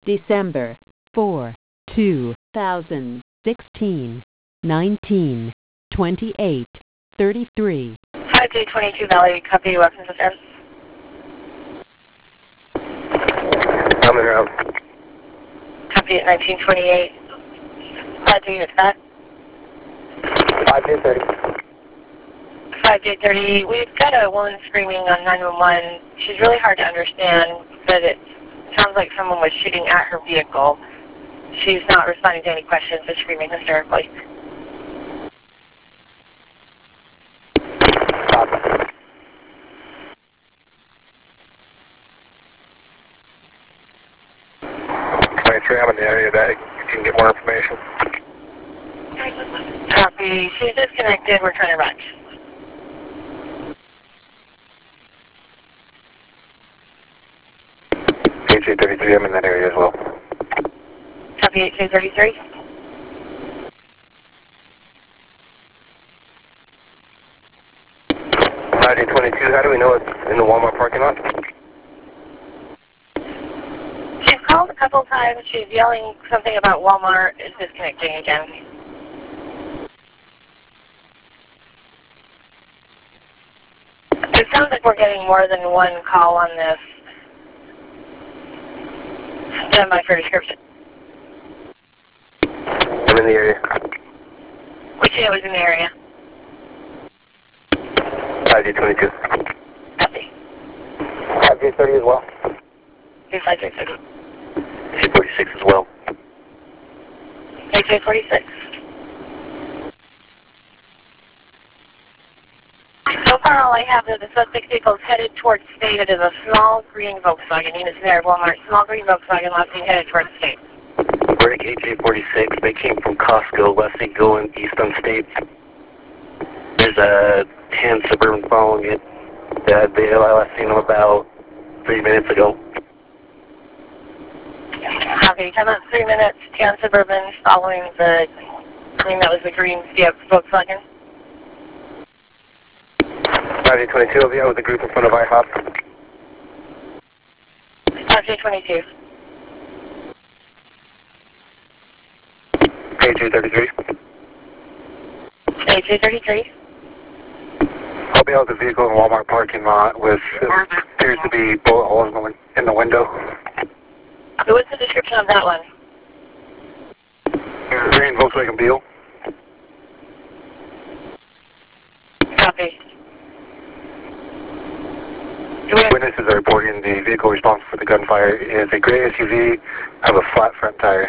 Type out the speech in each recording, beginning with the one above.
December 4, 2016, 19, 28, 33. 5J22 Valley, copy, weapons system. Coming around. Copy at 1928. 5J units back. 5J30. 5J30, we've got a woman screaming on 911. She's really hard to understand, but it sounds like someone was shooting at her vehicle. She's not responding to any questions, but screaming hysterically. Copy. I'm in the area that you can get more information. Copy. She's disconnected. We're trying to run. HJ33, I'm in that area as well. Copy, HJ33. HJ22, how do we know it's in the Walmart parking lot? She's called a couple times. She's yelling something about Walmart. It's disconnecting again. It sounds like we're getting more than one call on this. Stand by for description. I'm in the area. Which unit was in the area? HJ22. Copy. HJ30 as well. 2536. HJ46 as well. HJ46. So far, all I have is the suspect vehicle is headed towards state. It is a small green Volkswagen. Units there at Walmart. Small green Volkswagen last seen headed towards state. Break HJ46. They came from Costco, last seen going east on state. There's a tan Suburban following it. I last seen them about 3 minutes ago. Copy. Time out 3 minutes. Tan Suburban following the green. That was the green Volkswagen. HJ22 over here with the group in front of IHOP. HJ22. HJ33. HJ33. I'll be out the vehicle in the Walmart parking lot with appears to be bullet holes in the window. So what's the description of that one? Green Volkswagen Beetle. Copy. Witnesses are reporting the vehicle responsible for the gunfire is a gray SUV, have a flat front tire.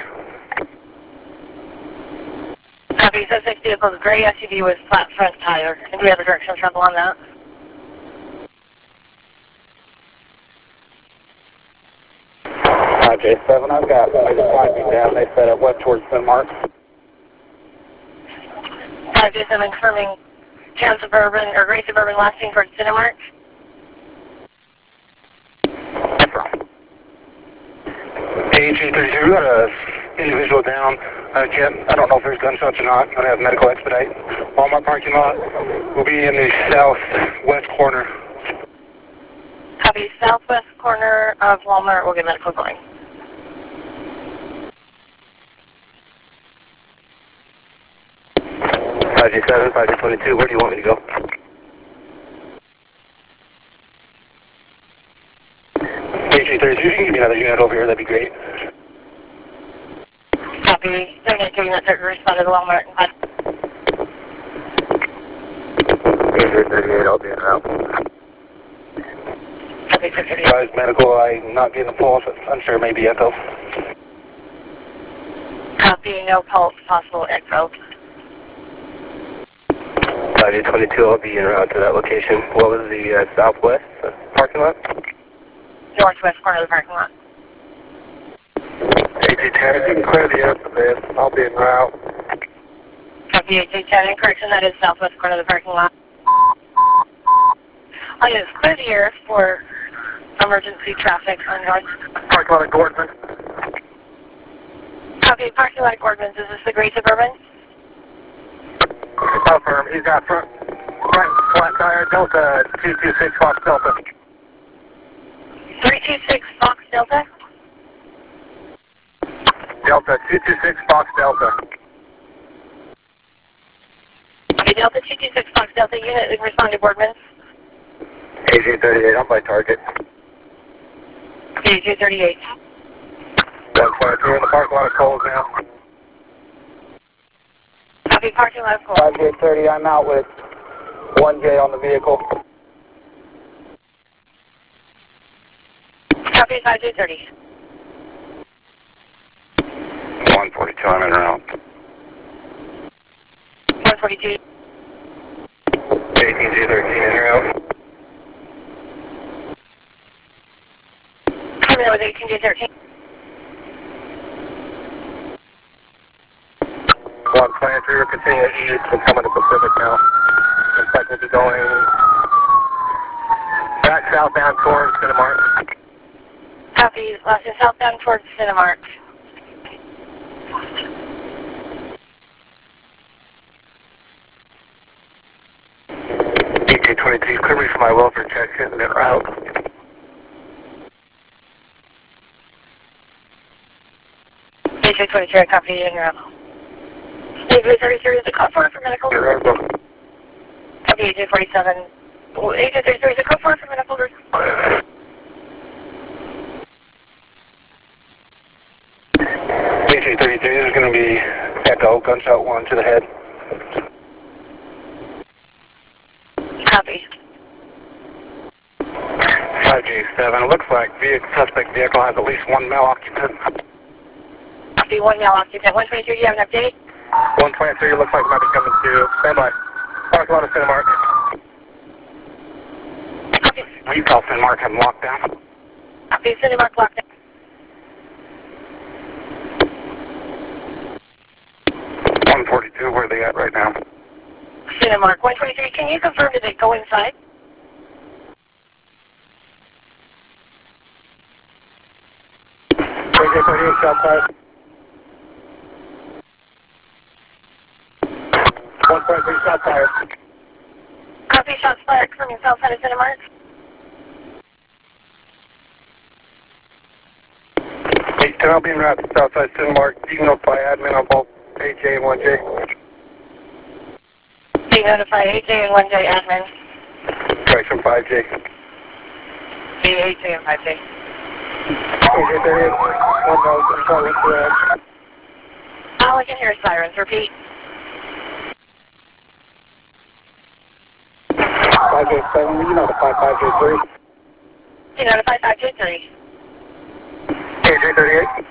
Copy. Suspect vehicle is gray SUV with flat front tire. And do we have a direction of travel on that? J7, I've got flagging down. They set up west towards Cinemark. J7 confirming tan Suburban or gray Suburban last seen towards Cinemark. HJ32, we got a individual down. I don't know if there's gunshots or not. I'm going to have medical expedite. Walmart parking lot will be in the southwest corner. Copy. Southwest corner of Walmart. We'll get medical going. HJ7, 5J22, where do you want me to go? HJ32, if you can give me another unit over here, that'd be great. Copy. They're not doing that. They're responding to Walmart. HJ38, I'll be in route. Copy. 638. Advise medical, I'm not getting the pulse. I'm sure maybe echo. Copy. No pulse. Possible echo. 5J22, I'll be en route to that location. What was the southwest parking lot? Northwest corner of the parking lot. HJ10, if you can clear the air for this, I'll be en route. Copy. HJ10. Correction, that is southwest corner of the parking lot. Oh, yes. Clear the air for emergency traffic on North. Parking lot at Gordman. Copy. Parking lot at Gordman's. Is this the gray Suburban? Confirm. He's got front flat tire, Delta 226 Fox Delta. 326 Fox Delta? Delta 226 Fox Delta. Okay, Delta 226 Fox Delta unit, respond to Boardman. AJ38, I'm by target. Okay, 238. 122 in the parking lot of Coles now. Copy, parking lot of Coles. 5830, I'm out with 1J on the vehicle. Copy, 5230. 142, I'm en route. 142. 18G13 en route. Coming in with 18G13. 123, we're continuing east and coming to Pacific now. Looks like we'll be going back southbound towards Cinemark. Copy, lost in southbound towards Cinemark. DJ22, clear me for my welfare check, hitting it route. DJ23, I copy you in route. AJ33 is the code for medical. Copy, AJ47. AJ33 is the code for medical. DJ32, this is going to be Echo, gunshot 1 to the head. Copy. 5J7, looks like suspect vehicle has at least one male occupant. Copy, 1 male occupant. 123, do you have an update? 123, looks like might be coming to standby. Parking lot of Cinemark. Copy. Will you call Cinemark, have them locked down? Copy, Cinemark lockdown. 142, where are they at right now? Cinemark. 123, can you confirm that they go inside? AJ38, shot fired. 143, shot fired. Copy, shots fired from south side of Cinemark. 810, I'll be en route to Southside Cinemark. You can notify admin on both AJ and 1J. Do you notify AJ and 1J admin? Correction 5J. The AJ and 5J. AJ38, 1 nose, and calling correct. All I can hear is sirens. Repeat. 5J7, will you notify 5J3? Do you notify 5J3? AJ38.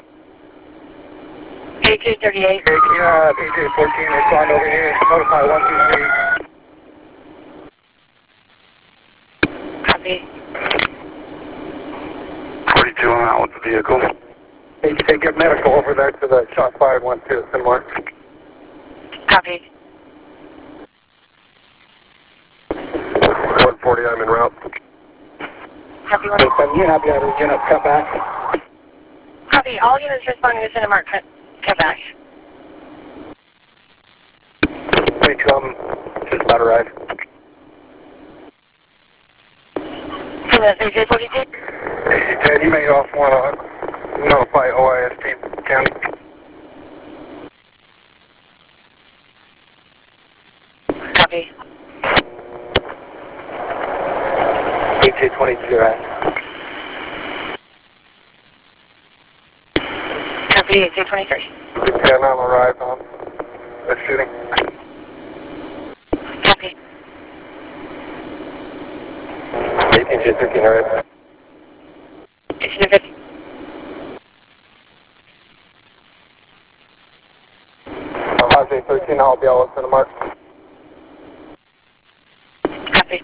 AJ38. Hey, can you have AJ14 respond over here? Notify 123. Copy. 42, I'm out with the vehicle. AJ, get medical over there to the shot fired one to Cinemark. Copy. 140, I'm en route. Copy. So, you have the other units cut back. Copy. All units responding to Cinemark. Come back. 22, I'm just about arrived. AJ42. AJ10, you may also want to notify OISP County. Copy. AJ22, right? Copy, AJ23. Yeah, I'm arrived on the shooting. Copy. 18J13, right? AJ50. I'm 5J13, I'll be all at Cinemark. Copy.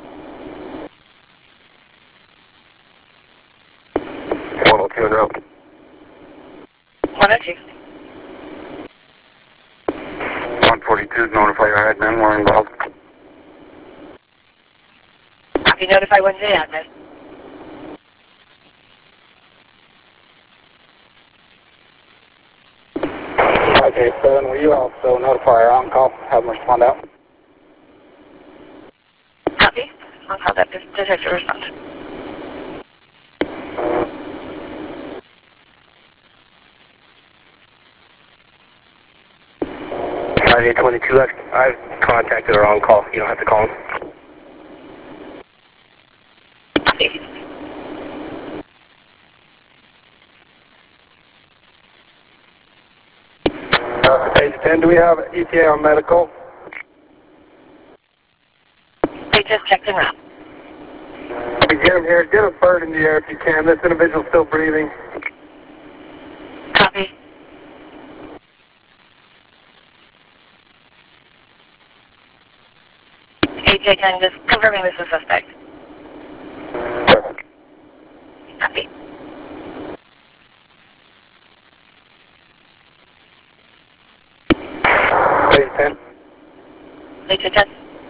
102 en route. 102. 142, notify your admin, we're involved. Copy, notify 1J admin. Okay, 7, will you also notify our on-call, have them respond out? Copy. I'll call that detective respond. 5822, I've contacted her on call. You don't have to call him. Copy. Page 10, do we have ETA on medical? They just checked him out. Get him here. Get a bird in the air if you can. This individual's still breathing. Copy. AJ10, just confirming this is suspect. Copy. Page 10. AJ10.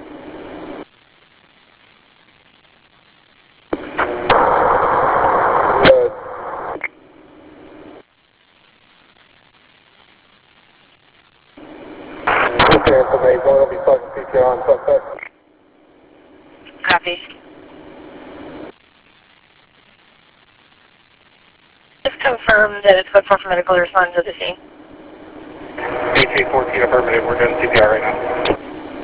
Good. Okay, information. We'll be talking CPR on suspect. Copy. Just confirm that it's good for medical to respond to the scene. HA14 affirmative. We're doing CPR right now.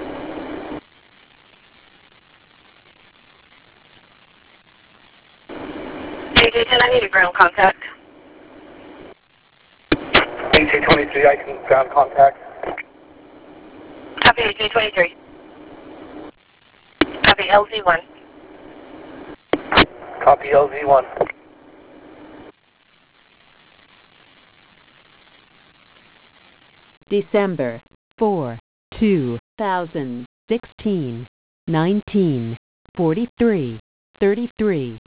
AJ10, I need a ground contact. HA23, I can ground contact. Copy AJ23. Copy LZ1. Copy LZ1. December 4, 2016, 19:43:33.